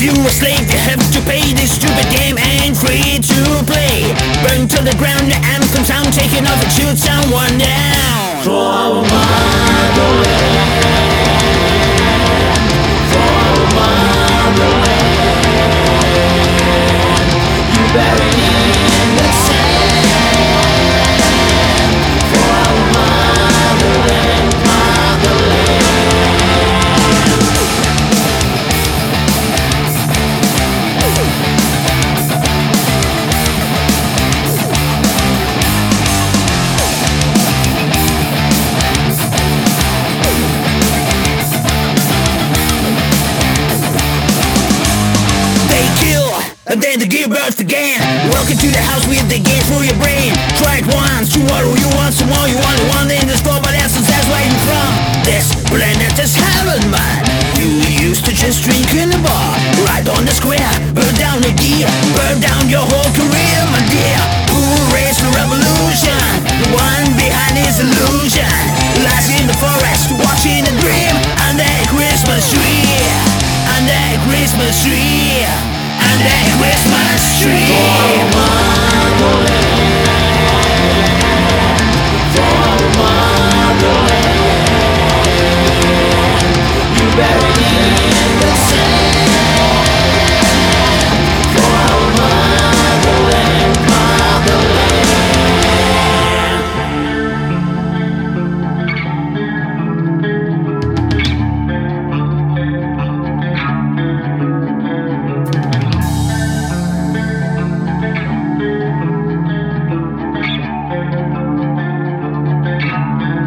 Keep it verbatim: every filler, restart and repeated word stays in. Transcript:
If you're a slave, you have to pay. This stupid game ain't free to play. Burn to the ground, the anthem sound, taking off and shoot someone down. For our motherland, for our motherland, you buried in the sand. For our motherland, motherland. And then the give birth again. Welcome to the house with the game for your brain. Try it once, tomorrow you want some more. You want it one, then